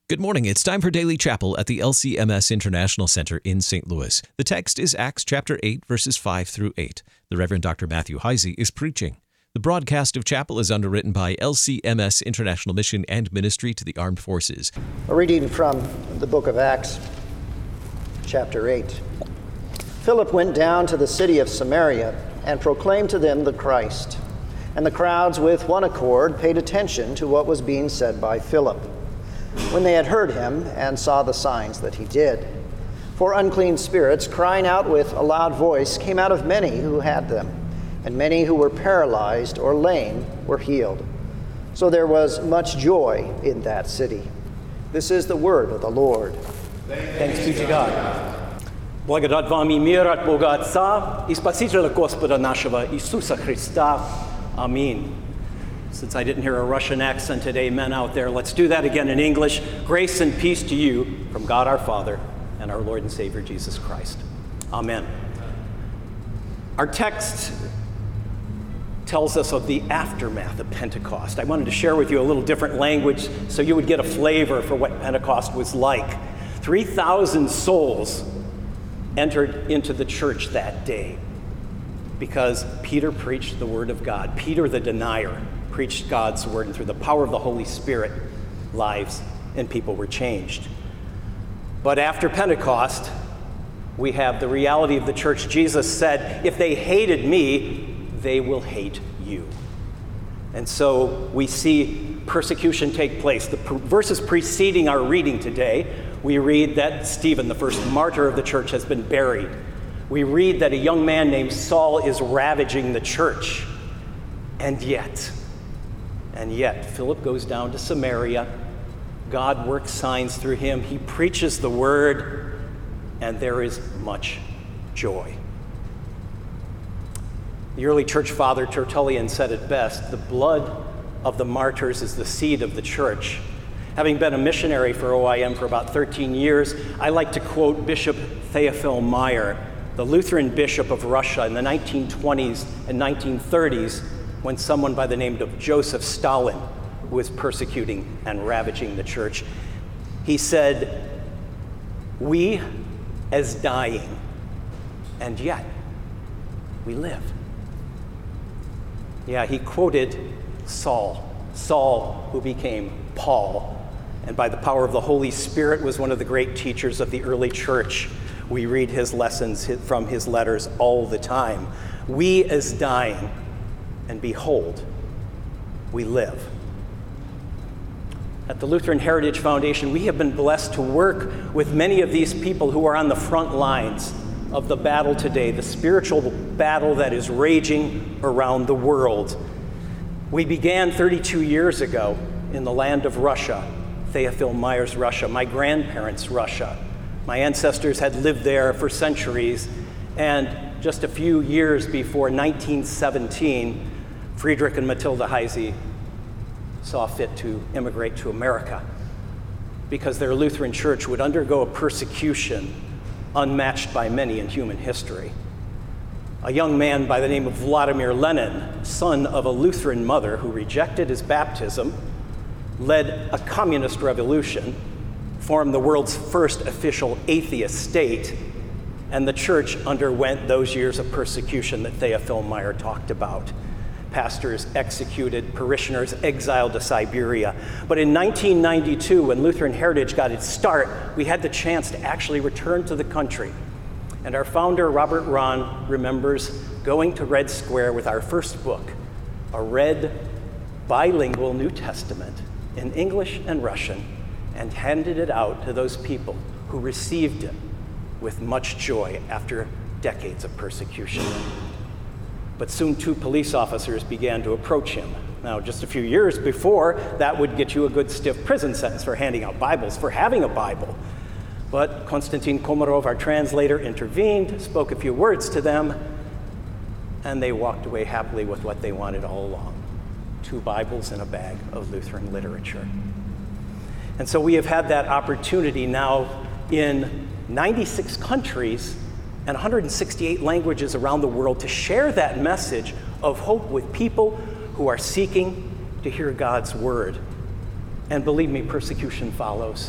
Good morning. It's time for Daily Chapel at the LCMS International Center in St. Louis. The text is Acts chapter 8, verses 5 through 8. The Reverend Dr. Matthew Heisey is preaching. The broadcast of chapel is underwritten by LCMS International Mission and Ministry to the Armed Forces. A reading from the book of Acts, chapter 8. Philip went down to the city of Samaria and proclaimed to them the Christ. And the crowds with one accord paid attention to what was being said by Philip, when they had heard him and saw the signs that he did. For unclean spirits, crying out with a loud voice, came out of many who had them, and many who were paralyzed or lame were healed. So there was much joy in that city. This is the word of the Lord. Thanks be to God. Благодать вам и мир от Бога Отца и Спасителя Господа нашего Иисуса Христа. Amen. Since I didn't hear a Russian accent today, men out there, let's do that again in English. Grace and peace to you from God our Father and our Lord and Savior Jesus Christ. Amen. Our text tells us of the aftermath of Pentecost. I wanted to share with you a little different language so you would get a flavor for what Pentecost was like. 3,000 souls entered into the church that day because Peter preached the word of God. Peter the denier preached God's word, and through the power of the Holy Spirit, lives and people were changed. But after Pentecost, we have the reality of the church. Jesus said, if they hated me, they will hate you. And so we see persecution take place. The verses preceding our reading today, we read that Stephen, the first martyr of the church, has been buried. We read that a young man named Saul is ravaging the church. And yet, Philip goes down to Samaria. God works signs through him. He preaches the word, and there is much joy. The early church father Tertullian said it best: the blood of the martyrs is the seed of the church. Having been a missionary for OIM for about 13 years, I like to quote Bishop Theophil Meyer, the Lutheran bishop of Russia in the 1920s and 1930s, when someone by the name of Joseph Stalin was persecuting and ravaging the church. He said, "We as dying, and yet we live." Yeah, he quoted Saul, who became Paul, and by the power of the Holy Spirit was one of the great teachers of the early church. We read his lessons from his letters all the time. We as dying, and behold, we live. At the Lutheran Heritage Foundation, we have been blessed to work with many of these people who are on the front lines of the battle today, the spiritual battle that is raging around the world. We began 32 years ago in the land of Russia, Theophil Meyer's Russia, my grandparents' Russia. My ancestors had lived there for centuries, and just a few years before 1917, Friedrich and Matilda Heisey saw fit to immigrate to America because their Lutheran church would undergo a persecution unmatched by many in human history. A young man by the name of Vladimir Lenin, son of a Lutheran mother who rejected his baptism, led a communist revolution, formed the world's first official atheist state, and the church underwent those years of persecution that Theophil Meyer talked about. Pastors executed, parishioners exiled to Siberia. But in 1992, when Lutheran Heritage got its start, we had the chance to actually return to the country. And our founder, Robert Rahn, remembers going to Red Square with our first book, a red bilingual New Testament in English and Russian, and handed it out to those people who received it with much joy after decades of persecution. But soon 2 police officers began to approach him. Now, just a few years before, that would get you a good stiff prison sentence for handing out Bibles, for having a Bible. But Konstantin Komarov, our translator, intervened, spoke a few words to them, and they walked away happily with what they wanted all along: 2 Bibles and a bag of Lutheran literature. And so we have had that opportunity now in 96 countries and 168 languages around the world to share that message of hope with people who are seeking to hear God's word. And believe me, persecution follows.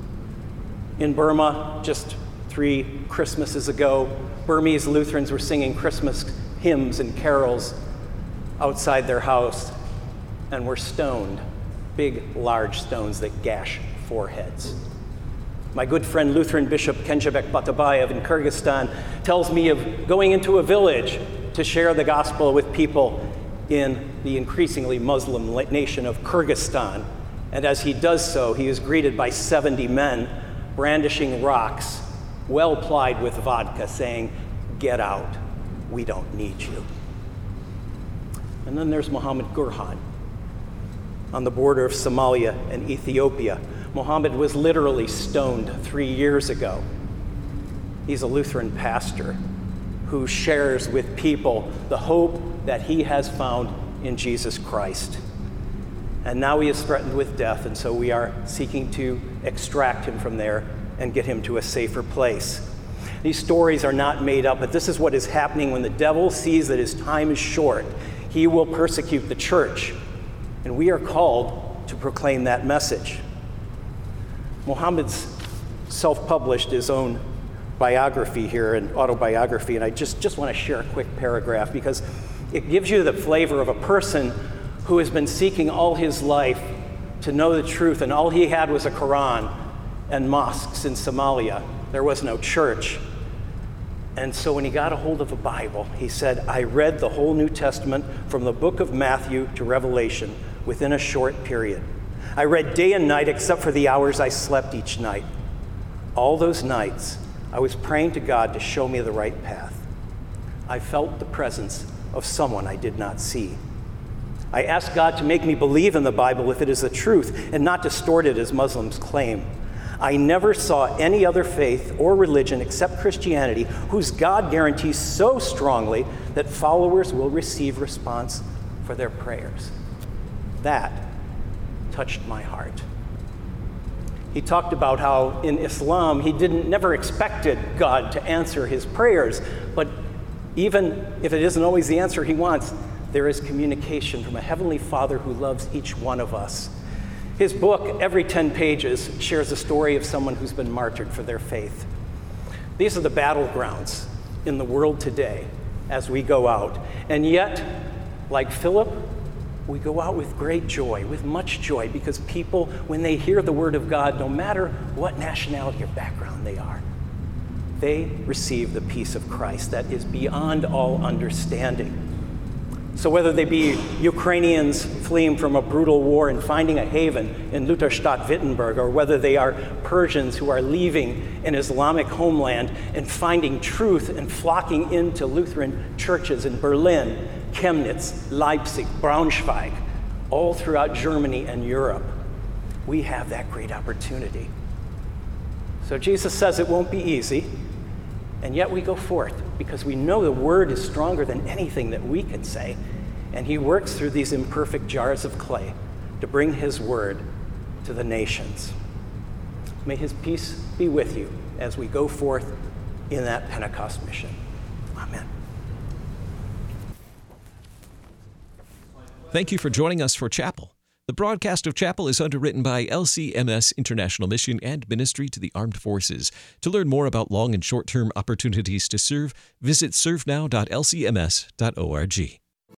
In Burma, just 3 Christmases ago, Burmese Lutherans were singing Christmas hymns and carols outside their house and were stoned, big, large stones that gash foreheads. My good friend Lutheran Bishop Kenjabek Batabayev in Kyrgyzstan tells me of going into a village to share the gospel with people in the increasingly Muslim nation of Kyrgyzstan. And as he does so, he is greeted by 70 men brandishing rocks, well plied with vodka, saying, "Get out, we don't need you." And then there's Muhammad Gurhan on the border of Somalia and Ethiopia. Muhammad was literally stoned 3 years ago. He's a Lutheran pastor who shares with people the hope that he has found in Jesus Christ. And now he is threatened with death, and so we are seeking to extract him from there and get him to a safer place. These stories are not made up, but this is what is happening when the devil sees that his time is short. He will persecute the church, and we are called to proclaim that message. Muhammad's self-published his own biography here, an autobiography, and I just want to share a quick paragraph because it gives you the flavor of a person who has been seeking all his life to know the truth, and all he had was a Quran and mosques in Somalia. There was no church. And so when he got a hold of a Bible, he said, "I read the whole New Testament from the book of Matthew to Revelation within a short period. I read day and night except for the hours I slept each night. All those nights, I was praying to God to show me the right path. I felt the presence of someone I did not see. I asked God to make me believe in the Bible if it is the truth and not distort it as Muslims claim. I never saw any other faith or religion except Christianity whose God guarantees so strongly that followers will receive response for their prayers." That touched my heart. He talked about how in Islam he never expected God to answer his prayers, but even if it isn't always the answer he wants, there is communication from a heavenly Father who loves each one of us. His book, every 10 pages, shares the story of someone who's been martyred for their faith. These are the battlegrounds in the world today as we go out. And yet, like Philip, we go out with great joy, with much joy, because people, when they hear the word of God, no matter what nationality or background they are, they receive the peace of Christ that is beyond all understanding. So whether they be Ukrainians fleeing from a brutal war and finding a haven in Lutherstadt Wittenberg, or whether they are Persians who are leaving an Islamic homeland and finding truth and flocking into Lutheran churches in Berlin, Chemnitz, Leipzig, Braunschweig, all throughout Germany and Europe, we have that great opportunity. So Jesus says it won't be easy, and yet we go forth because we know the word is stronger than anything that we can say, and he works through these imperfect jars of clay to bring his word to the nations. May his peace be with you as we go forth in that Pentecost mission. Amen. Thank you for joining us for Chapel. The broadcast of Chapel is underwritten by LCMS International Mission and Ministry to the Armed Forces. To learn more about long and short-term opportunities to serve, visit servenow.lcms.org.